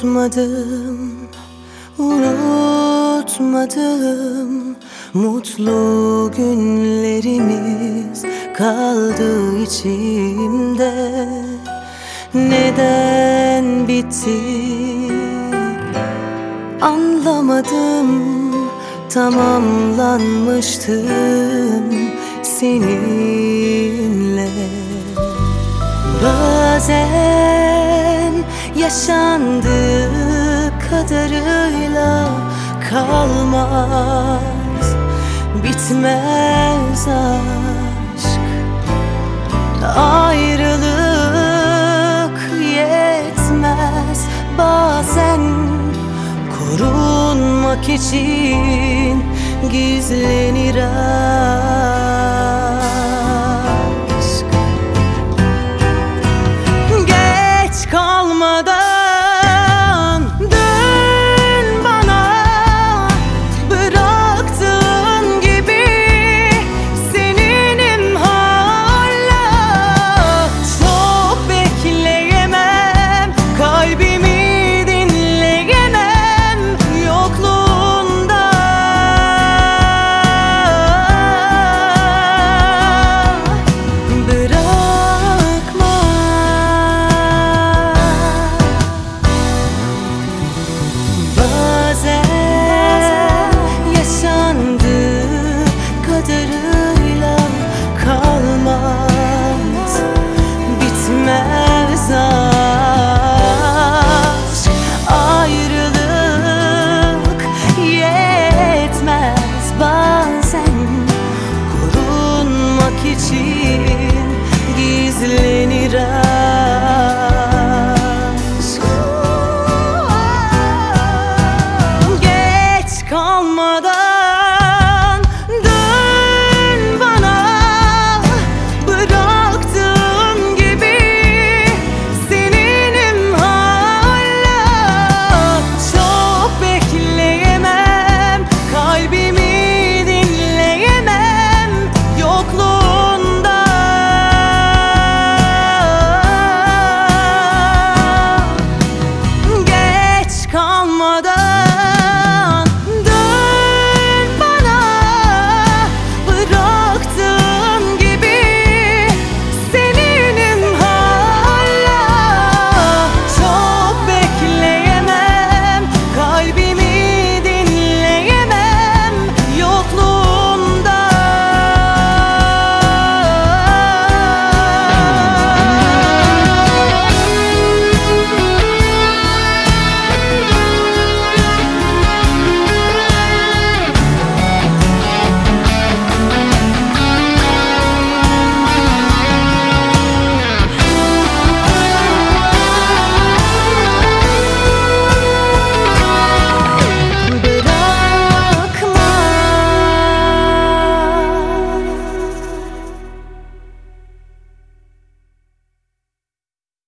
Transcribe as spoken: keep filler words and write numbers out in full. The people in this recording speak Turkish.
Unutmadım, unutmadım. Mutlu günlerimiz kaldı içimde. Neden bitti anlamadım. Tamamlanmıştım seninle. Bazen yaşandığı kadarıyla kalmaz, bitmez aşk. Ayrılık yetmez bazen, korunmak için gizlenir aşk. Geç kalmadan dön bana, bıraktığın gibi seninim hala. Çok bekleyemem, kalbimi dinleyemem yokluğunda. Bırakma. Bazen yaşandığı kadarıyla kalmaz, bitmez aşk. Ayrılık yetmez bazen, korunmak için